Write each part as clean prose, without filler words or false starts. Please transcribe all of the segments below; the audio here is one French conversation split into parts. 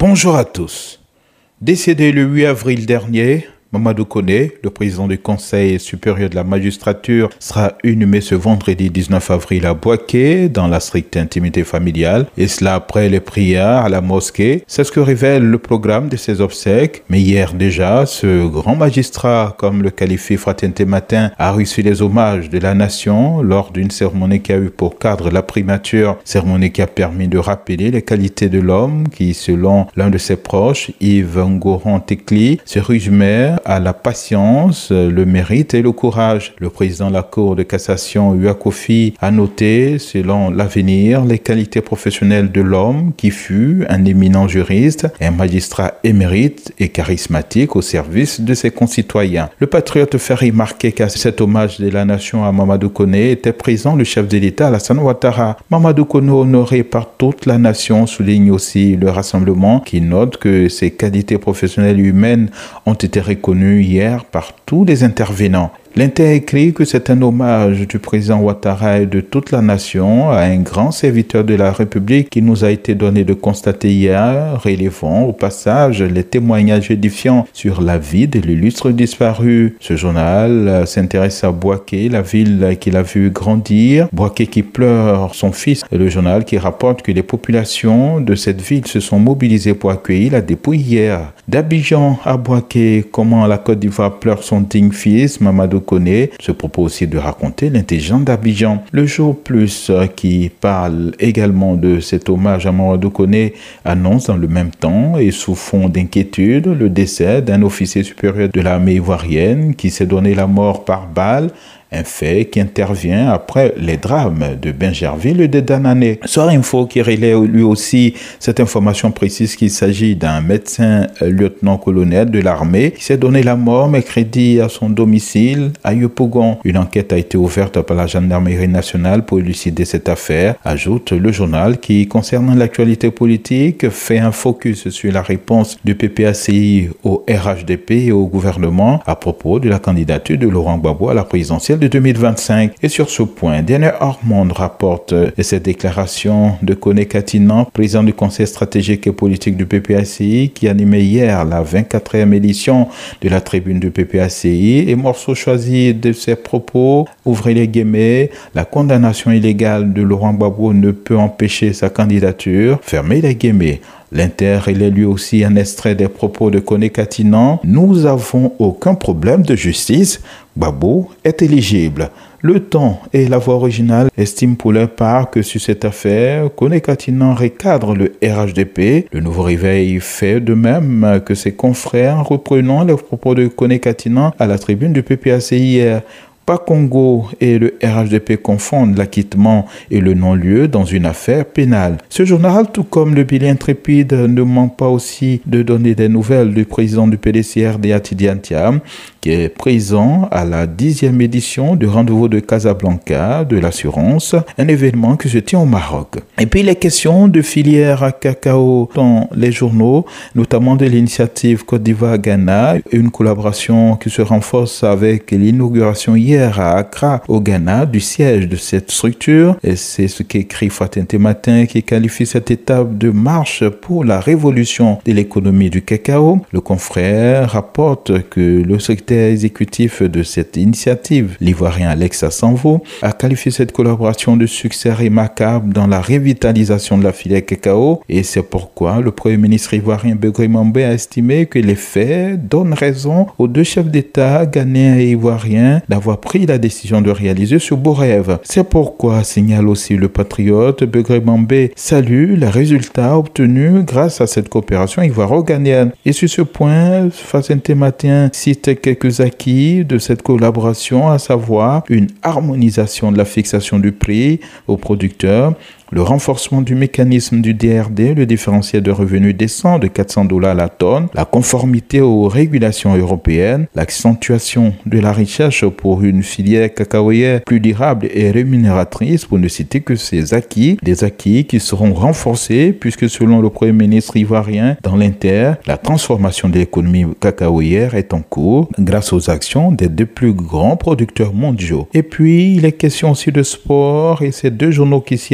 Bonjour à tous. Décédé le 8 avril dernier, Mamadou Koné, le président du Conseil supérieur de la magistrature, sera inhumé ce vendredi 19 avril à Bouaké, dans la stricte intimité familiale, et cela après les prières à la mosquée. C'est ce que révèle le programme de ses obsèques. Mais hier déjà, ce grand magistrat, comme le qualifie Fraternité Matin, a reçu les hommages de la nation lors d'une cérémonie qui a eu pour cadre la primature, cérémonie qui a permis de rappeler les qualités de l'homme qui, selon l'un de ses proches, Yves Ngoron Tekli, se résumait à la patience, le mérite et le courage. Le président de la Cour de cassation, Uakofi, a noté, selon l'avenir, les qualités professionnelles de l'homme qui fut un éminent juriste, un magistrat émérite et charismatique au service de ses concitoyens. Le patriote fait remarquer qu'à cet hommage de la nation à Mamadou Koné était présent le chef de l'État, Alassane Ouattara. Mamadou Koné, honoré par toute la nation, souligne aussi le rassemblement qui note que ses qualités professionnelles et humaines ont été reconnues hier par tous les intervenants. L'Inter écrit que c'est un hommage du président Ouattara et de toute la nation à un grand serviteur de la République qui nous a été donné de constater hier, relevant au passage les témoignages édifiants sur la vie de l'illustre disparu. Ce journal s'intéresse à Bouaké, la ville qu'il a vu grandir, Bouaké qui pleure son fils, et le journal qui rapporte que les populations de cette ville se sont mobilisées pour accueillir la dépouille hier. D'Abidjan à Bouaké, comment la Côte d'Ivoire pleure son digne fils, Mamadou Koné, se propose aussi de raconter l'intelligence d'Abidjan. Le Jour Plus, qui parle également de cet hommage à Mamadou Koné, annonce dans le même temps et sous fond d'inquiétude le décès d'un officier supérieur de l'armée ivoirienne qui s'est donné la mort par balle. Un fait qui intervient après les drames de Bingerville et de Danané. Soir Info qui relaie lui aussi cette information précise qu'il s'agit d'un médecin lieutenant-colonel de l'armée qui s'est donné la mort mercredi à son domicile à Yopougon. Une enquête a été ouverte par la gendarmerie nationale pour élucider cette affaire, ajoute le journal qui, concernant l'actualité politique, fait un focus sur la réponse du PPACI au RHDP et au gouvernement à propos de la candidature de Laurent Gbagbo à la présidentielle de 2025. Et sur ce point, Daniel Ormond rapporte cette déclaration de Koné Katinan, président du Conseil stratégique et politique du PPACI, qui animait hier la 24e édition de la tribune du PPACI, et morceau choisi de ses propos, ouvrez les guillemets, la condamnation illégale de Laurent Gbagbo ne peut empêcher sa candidature, fermez les guillemets. L'Inter est lui aussi un extrait des propos de Koné Katinan. Nous avons aucun problème de justice. Gbagbo est éligible. Le Temps et la voix originale estiment pour leur part que sur cette affaire, Koné Katinan recadre le RHDP. Le Nouveau Réveil fait de même que ses confrères, reprenant les propos de Koné Katinan à la tribune du PPACI hier. Pas Congo et le RHDP confondent l'acquittement et le non-lieu dans une affaire pénale. Ce journal, tout comme le bilan intrépide, ne manque pas aussi de donner des nouvelles du président du PDCRD Atidi Thiam, qui est présent à la 10e édition du rendez-vous de Casablanca de l'assurance, un événement qui se tient au Maroc. Et puis les questions de filière à cacao dans les journaux, notamment de l'initiative Côte d'Ivoire-Ghana, une collaboration qui se renforce avec l'inauguration hier à Accra, au Ghana, du siège de cette structure. Et c'est ce qu'écrit Fraternité Matin qui qualifie cette étape de marche pour la révolution de l'économie du cacao. Le confrère rapporte que le secrétaire exécutif de cette initiative, l'Ivoirien Alex Assanvo, a qualifié cette collaboration de succès remarquable dans la revitalisation de la filière cacao. Et c'est pourquoi le Premier ministre ivoirien Begré Mambé a estimé que les faits donnent raison aux deux chefs d'État, ghanéens et ivoiriens, d'avoir pris la décision de réaliser ce beau rêve. C'est pourquoi, signale aussi le patriote, Begré Mambé salue les résultats obtenus grâce à cette coopération ivoiro-ghanéenne. Et sur ce point, Fraternité Matin cite quelques acquis de cette collaboration, à savoir une harmonisation de la fixation du prix aux producteurs, le renforcement du mécanisme du DRD, le différentiel de revenus décent de $400 la tonne, la conformité aux régulations européennes, l'accentuation de la recherche pour une filière cacaoyère plus durable et rémunératrice, pour ne citer que ces acquis, des acquis qui seront renforcés puisque selon le Premier ministre ivoirien dans l'Inter, la transformation de l'économie cacaoyère est en cours grâce aux actions des deux plus grands producteurs mondiaux. Et puis, il est question aussi de sport et ces deux journaux qui s'y intéressent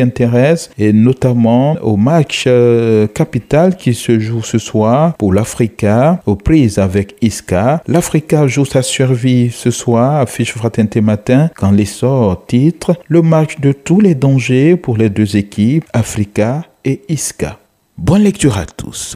camerounaise et notamment au match capital qui se joue ce soir pour l'Africa aux prises avec Isca. L'Africa joue sa survie ce soir à Fiche Fraternité Matin quand l'essor titre le match de tous les dangers pour les deux équipes, Africa et Isca. Bonne lecture à tous.